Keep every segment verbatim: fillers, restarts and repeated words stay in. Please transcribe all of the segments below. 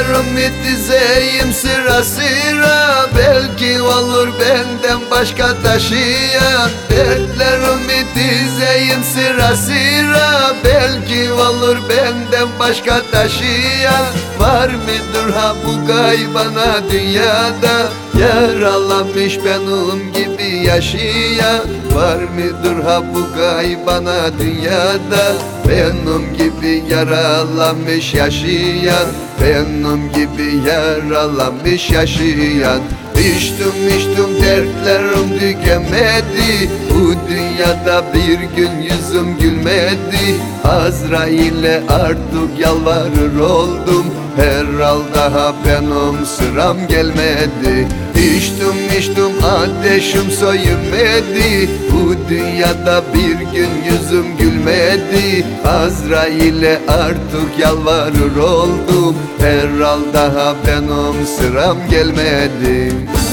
Dertlerimi dizeyim sıra sıra, belki olur benden başka taşıyan. Dertlerimi dizeyim sıra sıra, belki olur benden başka taşıyan. Var mıdır ha bu gaybana dünyada, yaralanmış benim gibi yaşayan? Var mıdır ha bu gaybana dünyada, benim gibi yaralanmış yaşayan? Benim gibi yaralanmış yaşayan. İçtim içtim dertlerim tükenmedi, bu dünyada bir gün yüzüm gülmedi. Azrail'e artık yalvarır oldum, herhal daha benim sıram gelmedi. İçtim içtim ateşim söymedi, bu dünyada bir gün yüzüm gülmedi. Azrail'e artık yalvarır oldum, herhal daha benim sıram gelmedi.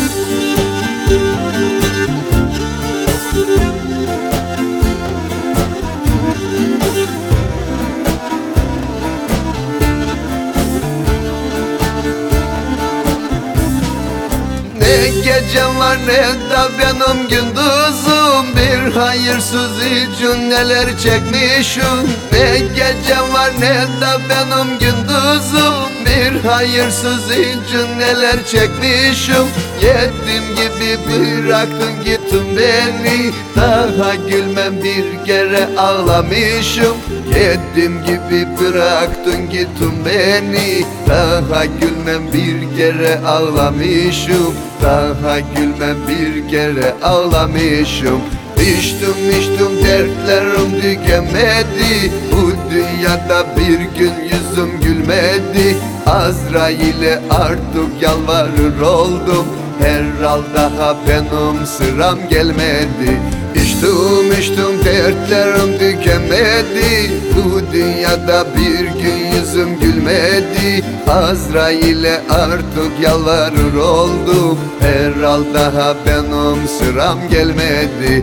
Ne gecem var ne de benim gündüzüm, bir hayırsız için neler çekmişim. Ne gecem var ne de benim gündüzüm, bir hayırsız için neler çekmişim. Yetim gibi bıraktın gittin beni, daha gülmem bir kere ağlamışım. Yetim gibi bıraktın gittin beni, daha gülmem bir kere ağlamışım. Daha gülmem bir kere ağlamışım. İçtim içtim dertlerim tükenmedi, bu dünyada bir gün yüzüm gülmedi. Azrail'e artık yalvarır oldum, herhal daha benim sıram gelmedi. İçtim içtim dertlerim tükenmedi, bu dünyada bir gün yüzüm gülmedi. Azrail'e artık yalvarır oldum, herhal daha benim sıram gelmedi.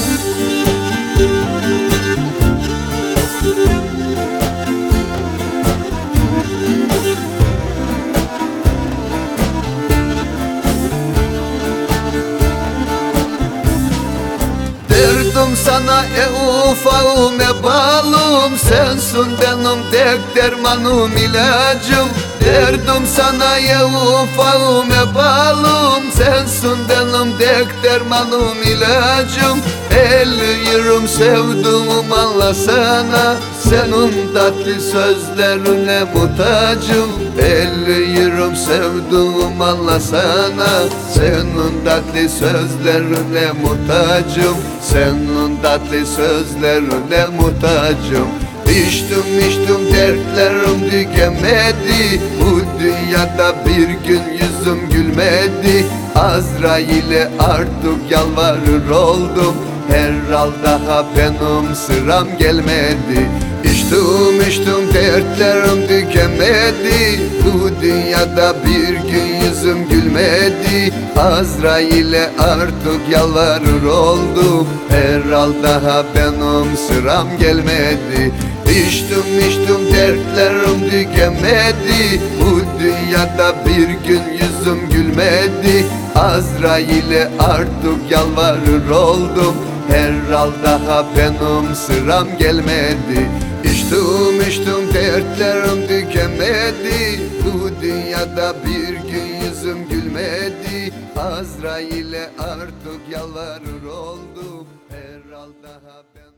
Derdim sana e ufağım e balım, sensin benim tek dermanım ilacım. Derdim sana e ufağım e balım, sensin benim tek dermanım ilacım. Elli yılım sevduğum anlasana, senin tatlı sözlerine muhtacım. Elli yılım sevduğum anlasana, senin tatlı sözlerine muhtacım. Senin tatlı sözlerine muhtacım. İçtim içtim dertlerim tükenmedi, bu dünyada bir gün yüzüm gülmedi. Azrail'e artık yalvarır oldum, herhal daha benim sıram gelmedi. İçtim içtim dertlerim tükenmedi, bu dünyada bir gün yüzüm gülmedi. Azrail'e artık yalvarır oldum, herhal daha benim sıram gelmedi. İçtim içtim dertlerim tükenmedi, bu dünyada bir gün yüzüm gülmedi. Azrail'e artık yalvarır oldum, herhal daha benim sıram gelmedi. İçtim içtim dertlerim tükenmedi, bu dünyada bir gün yüzüm gülmedi. Azrail'e artık yalvarır oldum, herhal daha ben